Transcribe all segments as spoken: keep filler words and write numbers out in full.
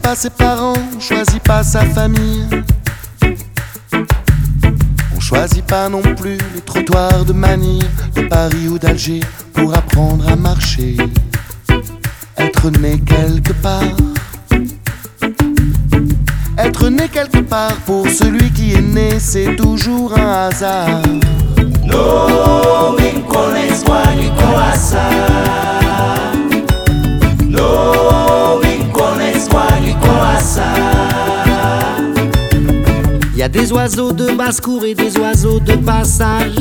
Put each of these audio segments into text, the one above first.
pas ses parents, on choisit pas sa famille. On choisit pas non plus les trottoirs de Manille, de Paris ou d'Alger pour apprendre à marcher. Être né quelque part. Être né quelque part pour celui qui est né, c'est toujours un hasard. No me conozco ni coasa. No me conozco ni coasa. Y a des oiseaux de basse-cour et des oiseaux de passage.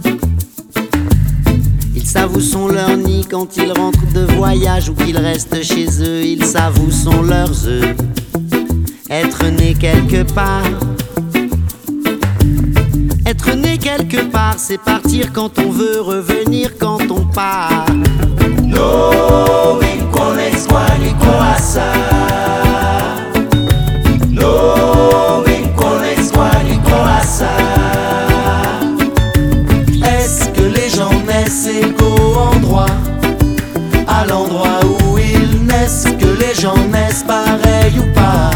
Ils savent où sont leurs nids quand ils rentrent de voyage ou qu'ils restent chez eux. Ils savent où sont leurs œufs. Être né quelque part. Être né quelque part, c'est partir quand on veut, revenir quand on part. No me conozco ni coasa. No me conozco ni coasa. Est-ce que les gens naissent égaux en droit? À l'endroit où ils naissent, que les gens naissent pareil ou pas?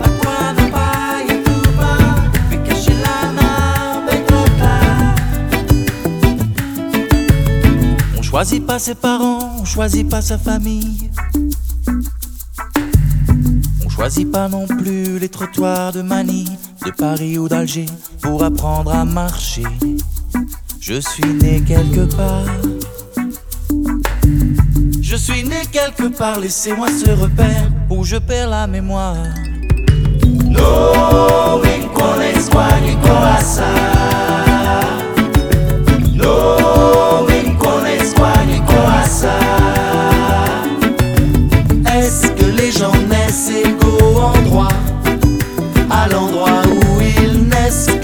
On choisit pas ses parents, on choisit pas sa famille. On choisit pas non plus les trottoirs de Manille, de Paris ou d'Alger pour apprendre à marcher. Je suis né quelque part. Je suis né quelque part, laissez-moi ce repère où je perds la mémoire. No me conozco ni coasa. No me conozco ni coasa. Est-ce que les gens naissent égaux en droit? À l'endroit où ils naissent,